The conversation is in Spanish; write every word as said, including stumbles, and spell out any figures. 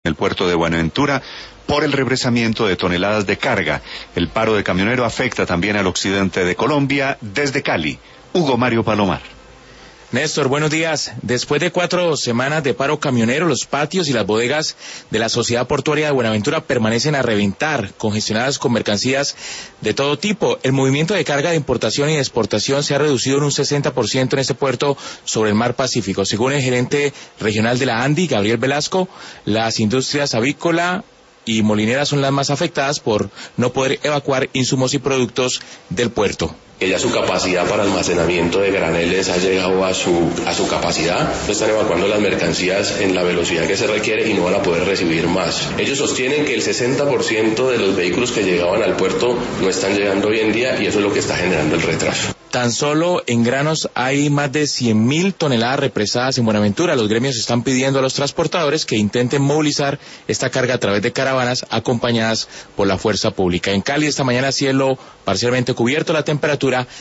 el puerto de Buenaventura por el represamiento de toneladas de carga. El paro de camionero afecta también al occidente de Colombia. Desde Cali, Hugo Mario Palomar. Néstor, buenos días. Después de cuatro semanas de paro camionero, los patios y las bodegas de la Sociedad Portuaria de Buenaventura permanecen a reventar, congestionadas con mercancías de todo tipo. El movimiento de carga de importación y de exportación se ha reducido en un sesenta por ciento en este puerto sobre el mar Pacífico. Según el gerente regional de la ANDI, Gabriel Velasco, las industrias avícola y molinera son las más afectadas por no poder evacuar insumos y productos del puerto. Que ya su capacidad para almacenamiento de graneles ha llegado a su a su capacidad, no están evacuando las mercancías en la velocidad que se requiere y no van a poder recibir más. Ellos sostienen que el sesenta por ciento de los vehículos que llegaban al puerto no están llegando hoy en día y eso es lo que está generando el retraso. Tan solo en granos hay más de cien mil toneladas represadas en Buenaventura. Los gremios están pidiendo a los transportadores que intenten movilizar esta carga a través de caravanas acompañadas por la fuerza pública. En Cali esta mañana cielo parcialmente cubierto, la temperatura